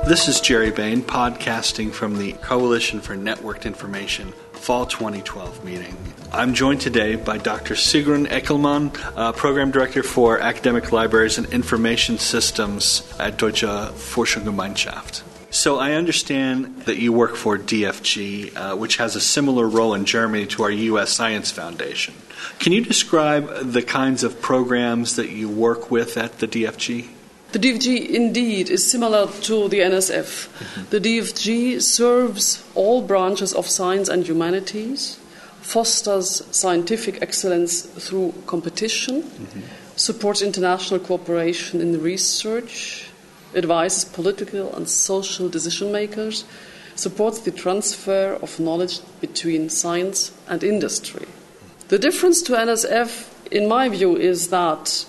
This is Jerry Bain, podcasting from the Coalition for Networked Information Fall 2012 meeting. I'm joined today by Dr. Sigrun Eckelmann, Program Director for Academic Libraries and Information Systems at Deutsche Forschungsgemeinschaft. So I understand that you work for DFG, which has a similar role in Germany to our U.S. Science Foundation. Can you describe the kinds of programs that you work with at the DFG? The DFG indeed is similar to the NSF. Mm-hmm. The DFG serves all branches of science and humanities, fosters scientific excellence through competition, supports international cooperation in research, advises political and social decision makers, supports the transfer of knowledge between science and industry. The difference to NSF, in my view, is that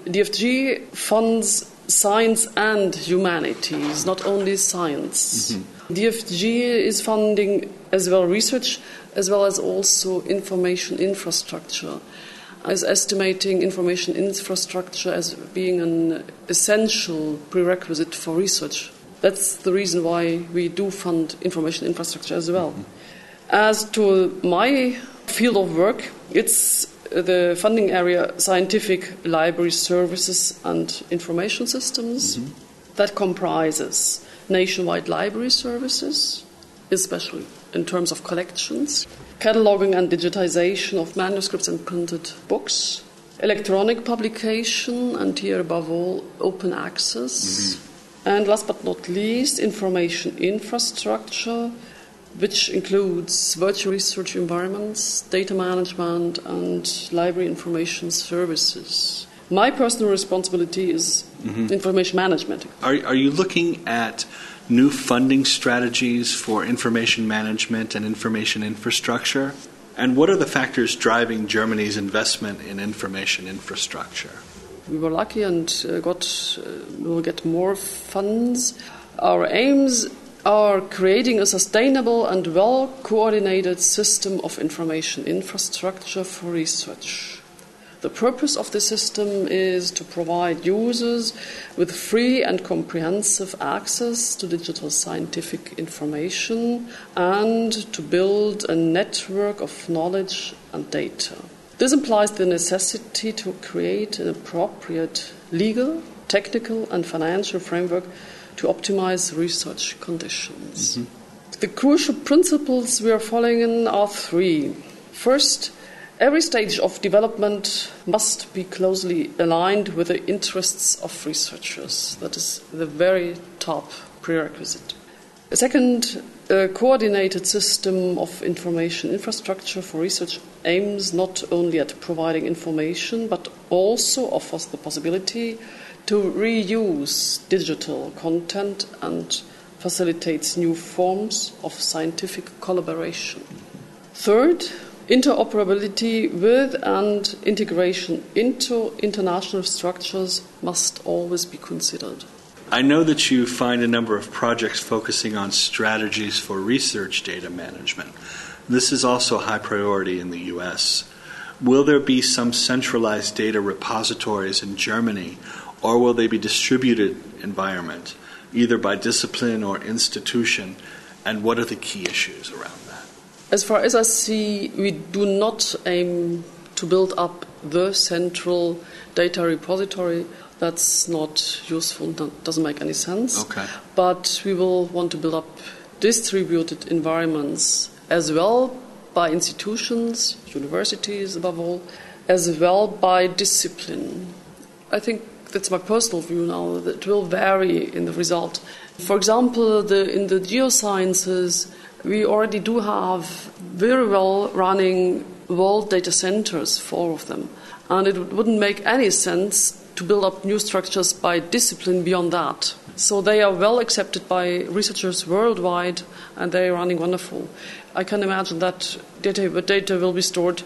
DFG funds science and humanities, not only science. Mm-hmm. DFG is funding as well research as well as also information infrastructure, as estimating information infrastructure as being an essential prerequisite for research. That's the reason why we do fund information infrastructure as well. Mm-hmm. As to my field of work, it's the funding area scientific library services and information systems. Mm-hmm. That comprises nationwide library services, especially in terms of collections, cataloging and digitization of manuscripts and printed books, electronic publication, and here above all, open access, and last but not least, information infrastructure, which includes virtual research environments, data management, and library information services. My personal responsibility is information management. Are you looking at new funding strategies for information management and information infrastructure? And what are the factors driving Germany's investment in information infrastructure? We were lucky and will get more funds. Our aims are creating a sustainable and well-coordinated system of information infrastructure for research. The purpose of the system is to provide users with free and comprehensive access to digital scientific information and to build a network of knowledge and data. This implies the necessity to create an appropriate legal, technical, and financial framework to optimize research conditions. Mm-hmm. The crucial principles we are following are three. First, every stage of development must be closely aligned with the interests of researchers. That is the very top prerequisite. Second, a coordinated system of information infrastructure for research aims not only at providing information, but also offers the possibility to reuse digital content and facilitates new forms of scientific collaboration. Third, interoperability with and integration into international structures must always be considered. I know that you find a number of projects focusing on strategies for research data management. This is also a high priority in the U.S. Will there be some centralized data repositories in Germany, or will they be distributed environment, either by discipline or institution? And what are the key issues around that? As far as I see, we do not aim to build up the central data repository. That's not useful, doesn't make any sense. Okay. But we will want to build up distributed environments as well by institutions, universities above all, as well by discipline. I think that's my personal view now, that it will vary in the result. For example, in the geosciences, we already do have very well running world data centers, 4 of them. And it wouldn't make any sense to build up new structures by discipline beyond that. So they are well accepted by researchers worldwide, and they are running wonderful. I can imagine that data will be stored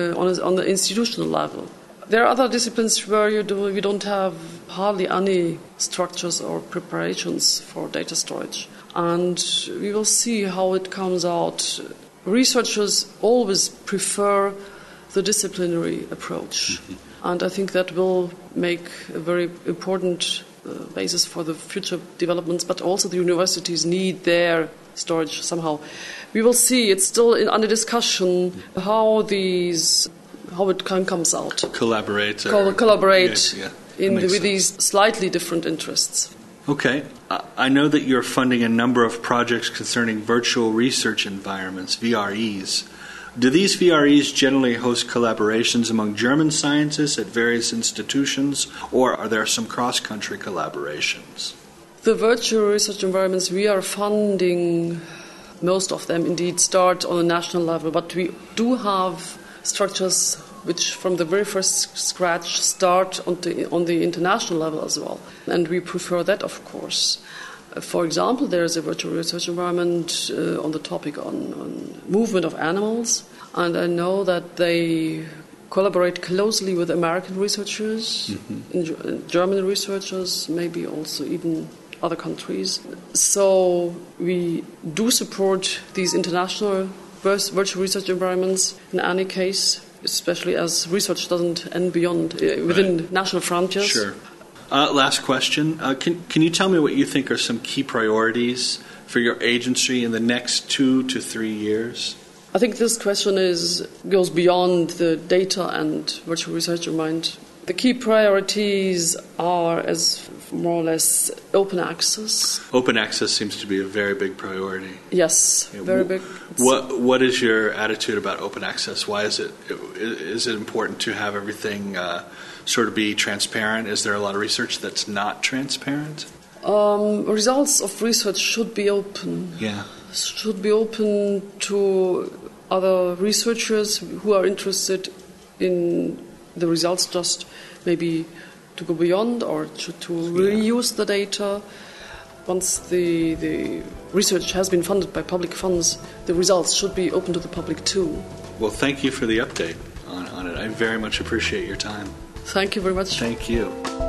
on the institutional level. There are other disciplines where we don't have hardly any structures or preparations for data storage. And we will see how it comes out. Researchers always prefer the disciplinary approach. Mm-hmm. And I think that will make a very important basis for the future developments, but also the universities need their storage somehow. We will see. It's still under discussion how it comes out. Collaborate with these slightly different interests. Okay. I know that you're funding a number of projects concerning virtual research environments, VREs. Do these VREs generally host collaborations among German scientists at various institutions, or are there some cross-country collaborations? The virtual research environments we are funding, most of them indeed start on a national level, but we do have structures which from the very first scratch start on the international level as well. And we prefer that, of course. For example, there is a virtual research environment on the topic on movement of animals, and I know that they collaborate closely with American researchers, German researchers, maybe also even other countries. So we do support these international virtual research environments in any case, especially as research doesn't end beyond within national frontiers. Sure. Last question. Can you tell me what you think are some key priorities for your agency in the next 2 to 3 years? I think this question goes beyond the data and virtual research environment. The key priorities are as more or less open access. Open access seems to be a very big priority. Yes, very big. What is your attitude about open access? Why is it important to have everything sort of be transparent? Is there a lot of research that's not transparent? Results of research should be open. Yeah. Should be open to other researchers who are interested in the results, just maybe to go beyond or to reuse the data. Once the research has been funded by public funds, the results should be open to the public too. Well, thank you for the update on it. I very much appreciate your time. Thank you very much. Thank you.